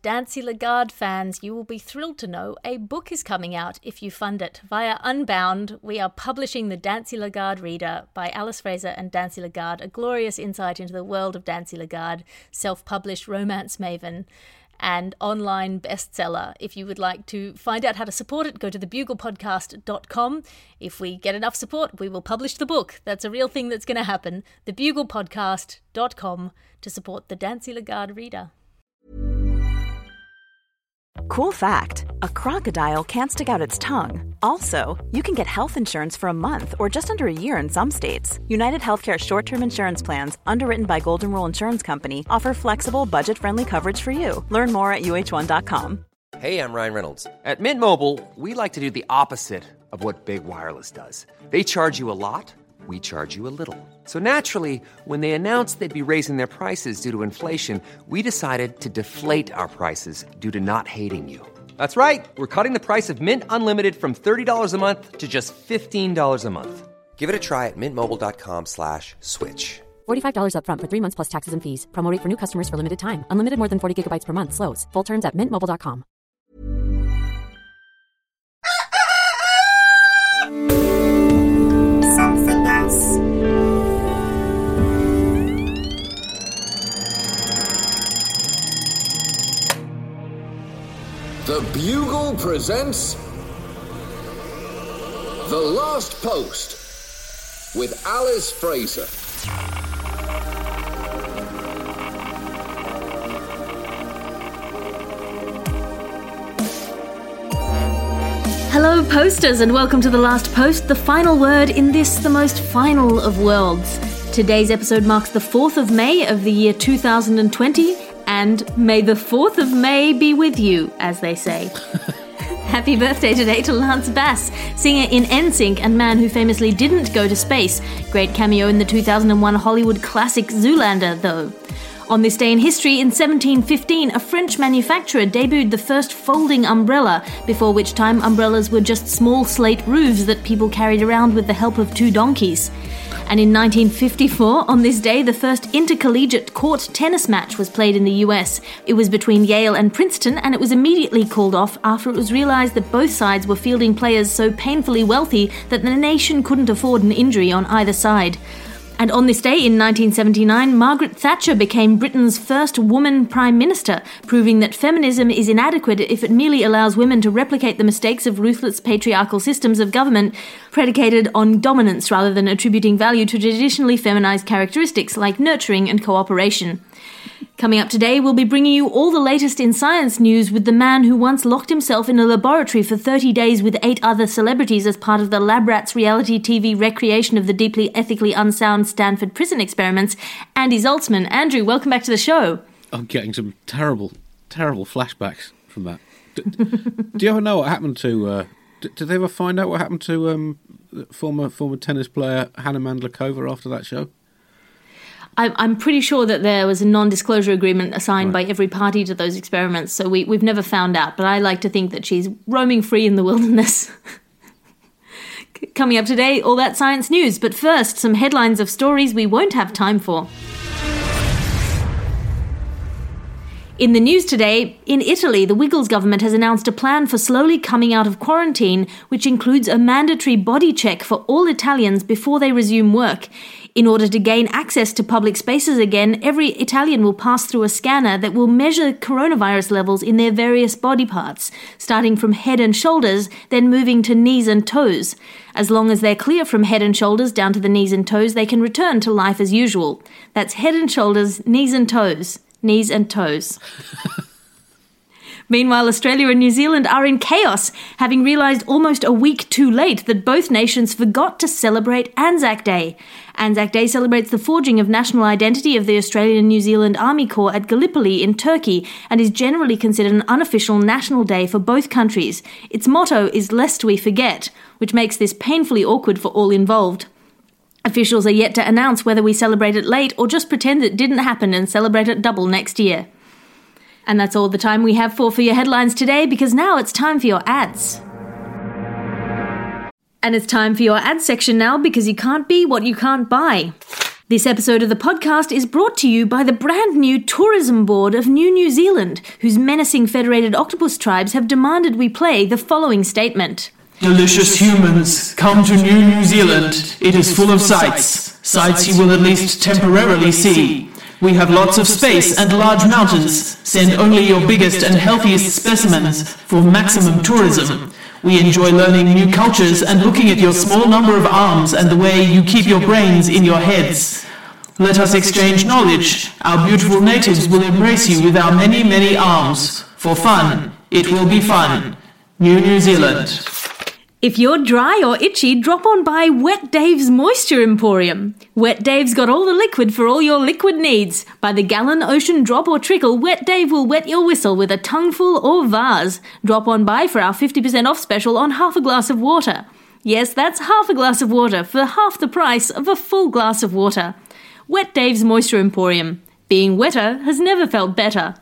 Dancy Lagarde fans, you will be thrilled to know a book is coming out if you fund it. Via Unbound, we are publishing the Dancy Lagarde Reader by Alice Fraser and Dancy Lagarde, a glorious insight into the world of Dancy Lagarde, self-published romance maven and online bestseller. If you would like to find out how to support it, go to thebuglepodcast.com. If we get enough support, we will publish the book. That's a real thing that's going to happen. Thebuglepodcast.com to support the Dancy Lagarde Reader. Cool fact, a crocodile can't stick out its tongue. Also, you can get health insurance for a month or just under a year in some states. United Healthcare short-term insurance plans, underwritten by Golden Rule Insurance Company, offer flexible, budget-friendly coverage for you. Learn more at uh1.com. Hey, I'm Ryan Reynolds. At Mint Mobile, we like to do the opposite of what Big Wireless does. They charge you a lot. We charge you a little. So naturally, when they announced they'd be raising their prices due to inflation, we decided to deflate our prices due to not hating you. That's right. We're cutting the price of Mint Unlimited from $30 a month to just $15 a month. Give it a try at mintmobile.com/switch. $45 up front for 3 months plus taxes and fees. Promo rate for new customers for limited time. Unlimited more than 40 gigabytes per month. Slows full terms at mintmobile.com. The Bugle presents The Last Post with Alice Fraser. Hello, posters, and welcome to The Last Post, the final word in this, the most final of worlds. Today's episode marks the 4th of May of the year 2020, and may the 4th of May be with you, as they say. Happy birthday today to Lance Bass, singer in NSYNC and man who famously didn't go to space. Great cameo in the 2001 Hollywood classic Zoolander, though. On this day in history, in 1715, a French manufacturer debuted the first folding umbrella, before which time umbrellas were just small slate roofs that people carried around with the help of 2 donkeys. And in 1954, on this day, the first intercollegiate court tennis match was played in the US. It was between Yale and Princeton, and it was immediately called off after it was realized that both sides were fielding players so painfully wealthy that the nation couldn't afford an injury on either side. And on this day in 1979, Margaret Thatcher became Britain's first woman Prime Minister, proving that feminism is inadequate if it merely allows women to replicate the mistakes of ruthless patriarchal systems of government predicated on dominance rather than attributing value to traditionally feminized characteristics like nurturing and cooperation. Coming up today, we'll be bringing you all the latest in science news with the man who once locked himself in a laboratory for 30 days with 8 other celebrities as part of the Lab Rats reality TV recreation of the deeply ethically unsound Stanford prison experiments, Andy Zaltzman. Andrew, welcome back to the show. I'm getting some terrible, terrible flashbacks from that. Do you ever know what happened to... did they ever find out what happened to former tennis player Hannah Mandlikova after that show? I'm pretty sure that there was a non-disclosure agreement assigned by every party to those experiments, so we've never found out, but I like to think that she's roaming free in the wilderness. Coming up today, all that science news, but first, some headlines of stories we won't have time for. In the news today, in Italy, the Wiggles government has announced a plan for slowly coming out of quarantine, which includes a mandatory body check for all Italians before they resume work. In order to gain access to public spaces again, every Italian will pass through a scanner that will measure coronavirus levels in their various body parts, starting from head and shoulders, then moving to knees and toes. As long as they're clear from head and shoulders down to the knees and toes, they can return to life as usual. That's head and shoulders, knees and toes. Knees and toes. Meanwhile, Australia and New Zealand are in chaos, having realised almost a week too late that both nations forgot to celebrate Anzac Day. Anzac Day celebrates the forging of national identity of the Australian and New Zealand Army Corps at Gallipoli in Turkey and is generally considered an unofficial national day for both countries. Its motto is "Lest we forget," which makes this painfully awkward for all involved. Officials are yet to announce whether we celebrate it late or just pretend it didn't happen and celebrate it double next year. And that's all the time we have for your headlines today, because now it's time for your ads. And it's time for your ad section now, because you can't be what you can't buy. This episode of the podcast is brought to you by the brand new Tourism Board of New Zealand, whose menacing federated octopus tribes have demanded we play the following statement. Delicious humans, come to New Zealand. It is full of sights. Sights you will at least temporarily see. We have lots of space and large mountains. Send only your biggest and healthiest specimens for maximum tourism. We enjoy learning new cultures and looking at your small number of arms and the way you keep your brains in your heads. Let us exchange knowledge. Our beautiful natives will embrace you with our many, many arms. For fun, it will be fun. New Zealand. If you're dry or itchy, drop on by Wet Dave's Moisture Emporium. Wet Dave's got all the liquid for all your liquid needs. By the gallon, ocean, drop or trickle, Wet Dave will wet your whistle with a tongueful or vase. Drop on by for our 50% off special on half a glass of water. Yes, that's half a glass of water for half the price of a full glass of water. Wet Dave's Moisture Emporium. Being wetter has never felt better.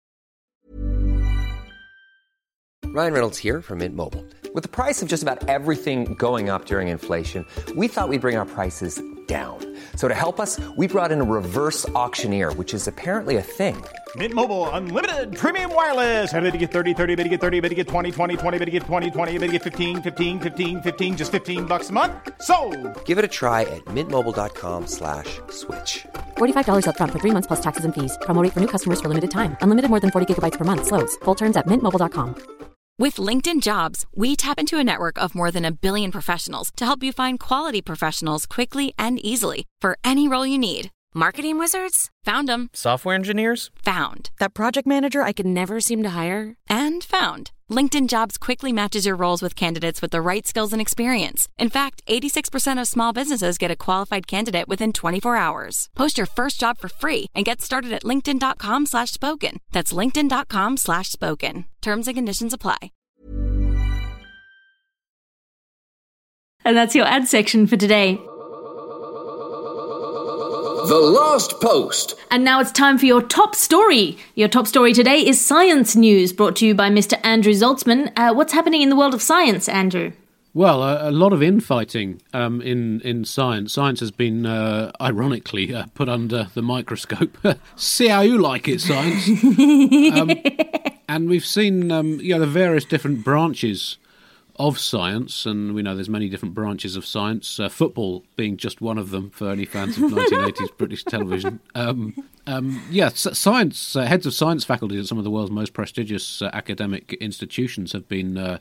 Ryan Reynolds here from Mint Mobile. With the price of just about everything going up during inflation, we thought we'd bring our prices down. So to help us, we brought in a reverse auctioneer, which is apparently a thing. Mint Mobile Unlimited Premium Wireless. How to get 30, 30, bit to get 30, bit to get 20, 20, 20, bit to get 20, 20, bit to get 15, 15, 15, 15, just $15 a month? Sold! Give it a try at mintmobile.com/switch. $45 up front for 3 months plus taxes and fees. Promo rate for new customers for limited time. Unlimited more than 40 gigabytes per month. Slows full terms at mintmobile.com. With LinkedIn Jobs, we tap into a network of more than 1 billion professionals to help you find quality professionals quickly and easily for any role you need. Marketing wizards? Found them. Software engineers? Found. That project manager I could never seem to hire? And found. LinkedIn Jobs quickly matches your roles with candidates with the right skills and experience. In fact, 86% of small businesses get a qualified candidate within 24 hours. Post your first job for free and get started at linkedin.com/spoken. That's linkedin.com/spoken. Terms and conditions apply. And that's your ad section for today. The Last Post. And now it's time for your top story. Your top story today is science news, brought to you by Mr. Andrew Zaltzman. What's happening in the world of science, Andrew? Well, a lot of infighting in science. Science has been, ironically, put under the microscope. See how you like it, science. And we've seen the various different branches of science, and we know there's many different branches of science, football being just one of them for any fans of 1980s British television. Science heads of science faculties at some of the world's most prestigious academic institutions have been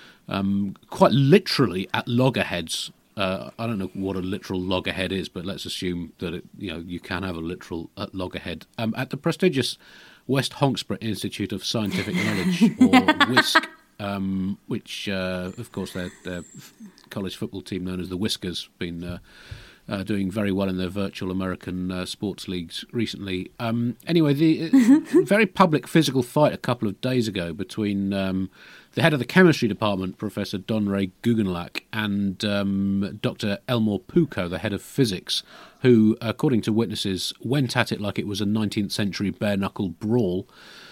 quite literally at loggerheads. I don't know what a literal loggerhead is, but let's assume that you can have a literal loggerhead at the prestigious West Hawkesbury Institute of Scientific Knowledge, or WISC. Which, of course, their college football team known as the Whiskers, been doing very well in their virtual American sports leagues recently. Anyway, the very public physical fight a couple of days ago between the head of the chemistry department, Professor Donray Guggenlack, and Dr. Elmore Puko, the head of physics, who, according to witnesses, went at it like it was a 19th century bare-knuckle brawl.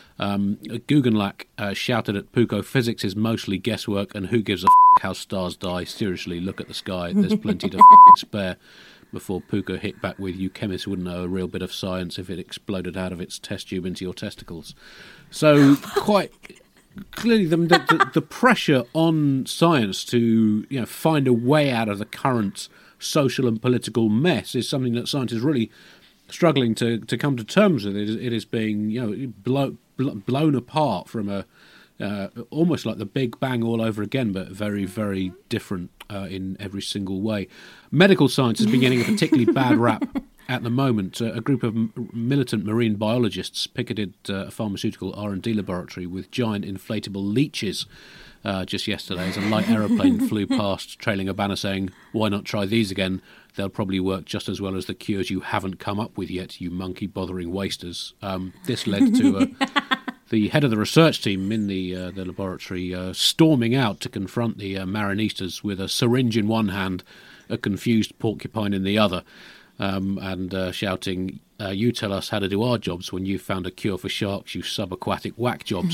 Guggenlack shouted at Puko, "Physics is mostly guesswork, and who gives a how stars die? Seriously, look at the sky. There's plenty to spare." Before Puko hit back with, "You chemists wouldn't know a real bit of science if it exploded out of its test tube into your testicles." So quite clearly the pressure on science to find a way out of the current social and political mess is something that science is really struggling to come to terms with. It is being blown apart from a almost like the Big Bang all over again, but very, very different in every single way. Medical science is beginning a particularly bad rap at the moment. A group of militant marine biologists picketed a pharmaceutical R&D laboratory with giant inflatable leeches just yesterday as a light aeroplane flew past, trailing a banner saying, "Why not try these again? They'll probably work just as well as the cures you haven't come up with yet, you monkey-bothering wasters." This led to the head of the research team in the laboratory storming out to confront the Marinistas with a syringe in one hand, a confused porcupine in the other, and shouting, "You tell us how to do our jobs when you've found a cure for sharks, you subaquatic whack jobs."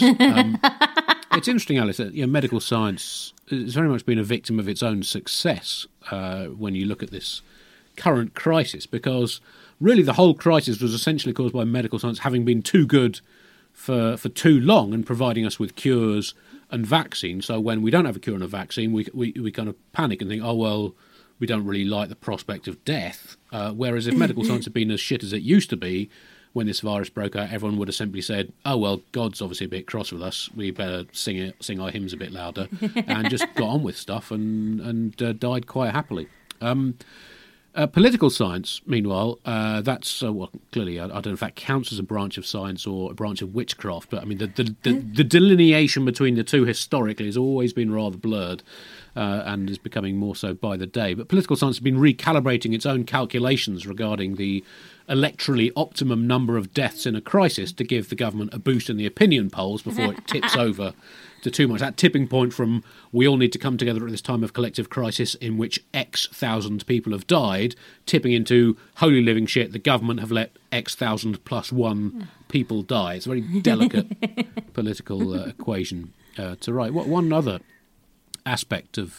It's interesting, Alice, that medical science has very much been a victim of its own success when you look at this current crisis, because really the whole crisis was essentially caused by medical science having been too good for too long and providing us with cures and vaccines. So when we don't have a cure and a vaccine, we kind of panic and think, oh, well, we don't really like the prospect of death. Whereas if medical science had been as shit as it used to be when this virus broke out, everyone would have simply said, oh, well, God's obviously a bit cross with us. We better sing our hymns a bit louder, and just got on with stuff and died quite happily. Political science, meanwhile, that's well, clearly, I don't know if that counts as a branch of science or a branch of witchcraft, but I mean, the delineation between the two historically has always been rather blurred and is becoming more so by the day. But political science has been recalibrating its own calculations regarding the electorally optimum number of deaths in a crisis to give the government a boost in the opinion polls before it tips over to too much. That tipping point from we all need to come together at this time of collective crisis in which X thousand people have died, tipping into holy living shit, the government have let X thousand plus one people die. It's a very delicate political equation to write. One other aspect of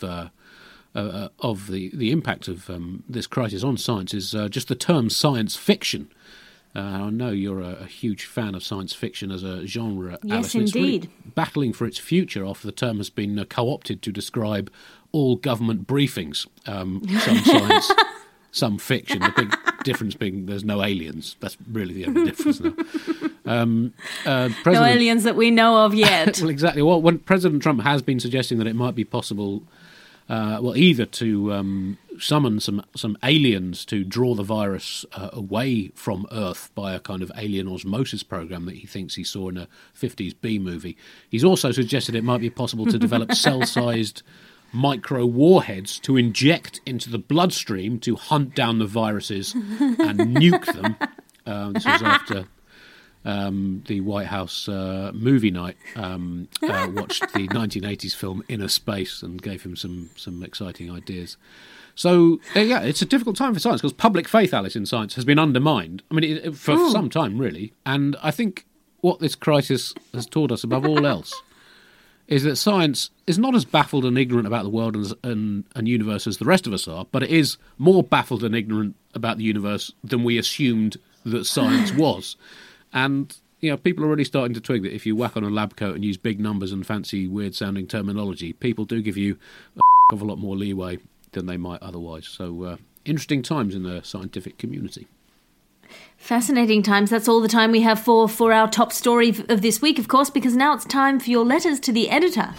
the impact of this crisis on science is just the term science fiction. I know you're a huge fan of science fiction as a genre, Yes, Alison. It's indeed. really battling for its future after the term has been co-opted to describe all government briefings. Some science, some fiction. The big difference being there's no aliens. That's really the only difference now. No aliens that we know of yet. Well, exactly. Well, when President Trump has been suggesting that it might be possible, either to summon some aliens to draw the virus away from Earth by a kind of alien osmosis program that he thinks he saw in a 50s B movie. He's also suggested it might be possible to develop cell-sized micro warheads to inject into the bloodstream to hunt down the viruses and nuke them. This was after the White House movie night watched the 1980s film Inner Space and gave him some exciting ideas. So, yeah, it's a difficult time for science because public faith, Alice, in science has been undermined. I mean, for some time, really. And I think what this crisis has taught us above all else is that science is not as baffled and ignorant about the world and universe as the rest of us are, but it is more baffled and ignorant about the universe than we assumed that science was. And, you know, people are already starting to twig that if you whack on a lab coat and use big numbers and fancy, weird-sounding terminology, people do give you a lot more leeway than they might otherwise. So, interesting times in the scientific community. Fascinating times. That's all the time we have for our top story of this week, of course, because now it's time for your letters to the editor.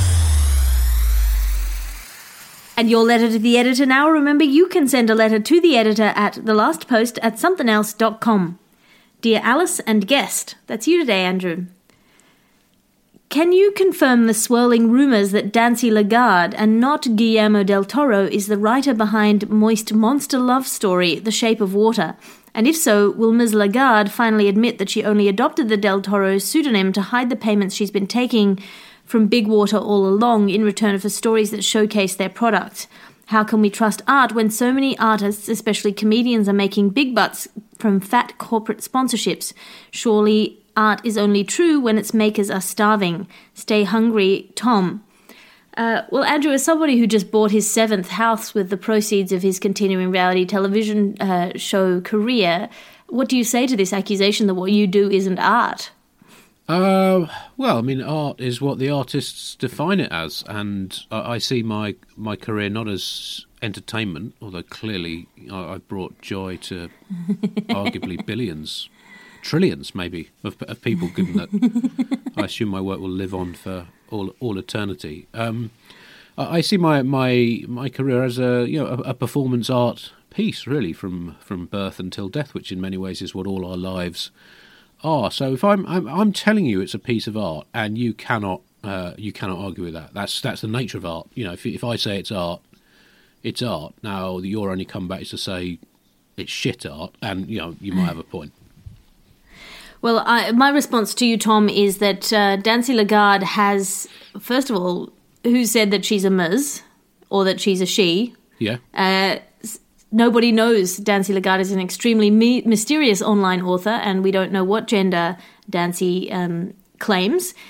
And your letter to the editor now, remember, you can send a letter to the editor at thelastpost@somethingelse.com. Dear Alice and guest, that's you today, Andrew. Can you confirm the swirling rumours that Dancy Lagarde and not Guillermo del Toro is the writer behind moist monster love story, The Shape of Water? And if so, will Ms. Lagarde finally admit that she only adopted the del Toro pseudonym to hide the payments she's been taking from Big Water all along in return for stories that showcase their product? How can we trust art when so many artists, especially comedians, are making big bucks from fat corporate sponsorships? Surely art is only true when its makers are starving. Stay hungry, Tom. Well, Andrew, as somebody who just bought his 7th house with the proceeds of his continuing reality television show career, what do you say to this accusation that what you do isn't art? Well, I mean, art is what the artists define it as, and I see my career not as entertainment, although clearly I've brought joy to arguably billions, trillions maybe, of people, given that I assume my work will live on for all eternity. I see my career as a performance art piece, really, from birth until death, which in many ways is what all our lives are. So if I'm telling you it's a piece of art, and you cannot argue with that. That's the nature of art. You know, if I say it's art, it's art. Now your only comeback is to say it's shit art, and you might have a point. Well, my response to you, Tom, is that Dancy Lagarde has, first of all, who said that she's a Ms. or that she's a she? Yeah. Nobody knows Dancy Lagarde is an extremely mysterious online author, and we don't know what gender Dancy claims.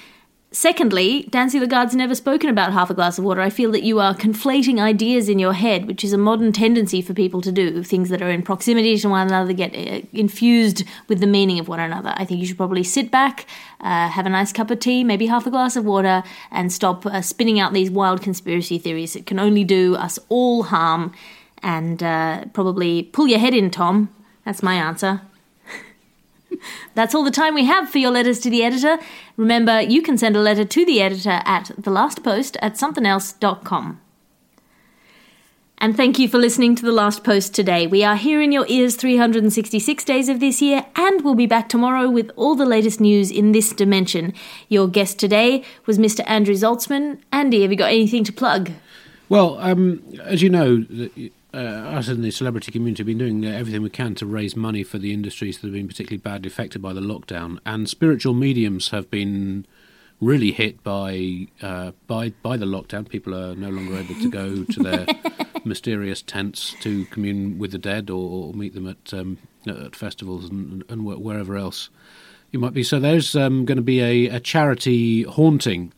Secondly, Dancy Lagarde's never spoken about half a glass of water. I feel that you are conflating ideas in your head, which is a modern tendency for people to do. Things that are in proximity to one another get infused with the meaning of one another. I think you should probably sit back, have a nice cup of tea, maybe half a glass of water, and stop spinning out these wild conspiracy theories that can only do us all harm. And probably pull your head in, Tom. That's my answer. That's all the time we have for your letters to the editor. Remember, you can send a letter to the editor at thelastpost@somethingelse.com. And thank you for listening to The Last Post today. We are here in your ears 366 days of this year, and we'll be back tomorrow with all the latest news in this dimension. Your guest today was Mr. Andrew Zaltzman. Andy, have you got anything to plug? Well, as you know, us in the celebrity community have been doing everything we can to raise money for the industries that have been particularly badly affected by the lockdown, and spiritual mediums have been really hit by the lockdown. People are no longer able to go to their mysterious tents to commune with the dead or meet them at festivals and wherever else you might be. So there's going to be a charity haunting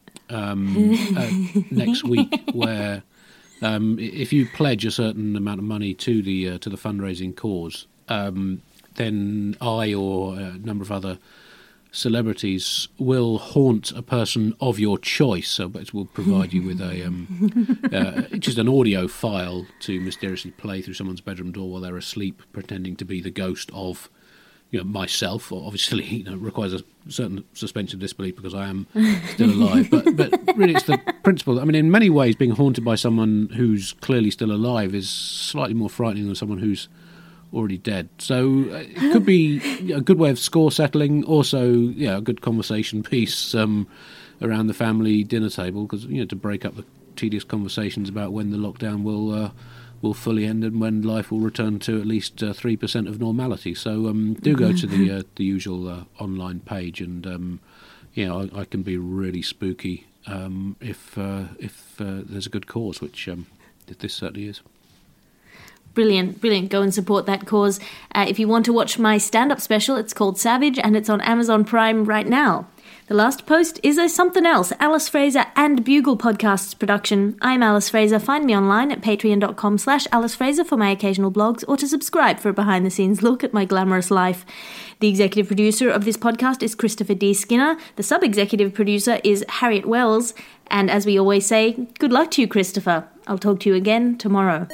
next week where if you pledge a certain amount of money to the fundraising cause, then I or a number of other celebrities will haunt a person of your choice. So it will provide you with just an audio file to mysteriously play through someone's bedroom door while they're asleep, pretending to be the ghost of myself. Obviously, requires a certain suspension of disbelief because I am still alive. But really, it's the principle. I mean, in many ways, being haunted by someone who's clearly still alive is slightly more frightening than someone who's already dead. So it could be a good way of score settling. Also, a good conversation piece around the family dinner table, because to break up the tedious conversations about when the lockdown will fully end and when life will return to at least 3% of normality. So do go to the usual online page, and I can be really spooky if there's a good cause, which this certainly is. Brilliant. Go and support that cause. If you want to watch my stand-up special, it's called Savage, and it's on Amazon Prime right now. The Last Post is a Something Else, Alice Fraser and Bugle Podcasts production. I'm Alice Fraser. Find me online at patreon.com/Alice Fraser for my occasional blogs, or to subscribe for a behind-the-scenes look at my glamorous life. The executive producer of this podcast is Christopher D. Skinner. The sub-executive producer is Harriet Wells. And as we always say, good luck to you, Christopher. I'll talk to you again tomorrow.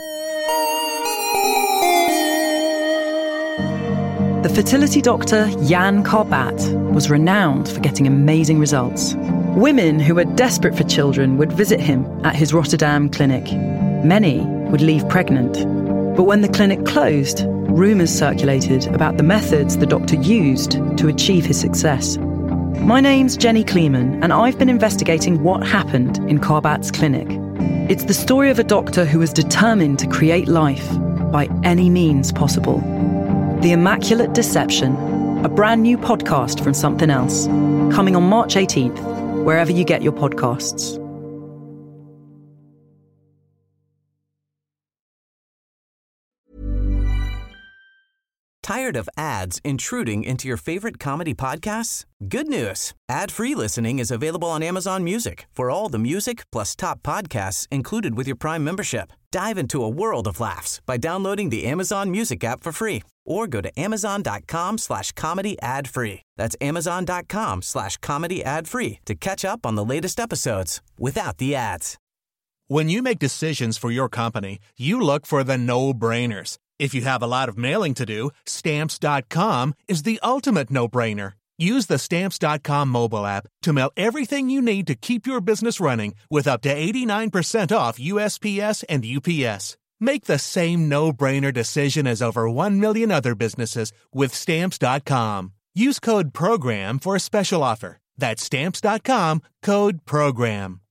The fertility doctor Jan Karbat was renowned for getting amazing results. Women who were desperate for children would visit him at his Rotterdam clinic. Many would leave pregnant. But when the clinic closed, rumours circulated about the methods the doctor used to achieve his success. My name's Jenny Kleeman, and I've been investigating what happened in Karbat's clinic. It's the story of a doctor who was determined to create life by any means possible. The Immaculate Deception, a brand new podcast from Something Else, coming on March 18th, wherever you get your podcasts. Tired of ads intruding into your favorite comedy podcasts? Good news. Ad-free listening is available on Amazon Music for all the music plus top podcasts included with your Prime membership. Dive into a world of laughs by downloading the Amazon Music app for free, or go to amazon.com/comedy ad-free. That's amazon.com/comedy ad-free to catch up on the latest episodes without the ads. When you make decisions for your company, you look for the no-brainers. If you have a lot of mailing to do, Stamps.com is the ultimate no-brainer. Use the Stamps.com mobile app to mail everything you need to keep your business running with up to 89% off USPS and UPS. Make the same no-brainer decision as over 1 million other businesses with Stamps.com. Use code PROGRAM for a special offer. That's Stamps.com, code PROGRAM.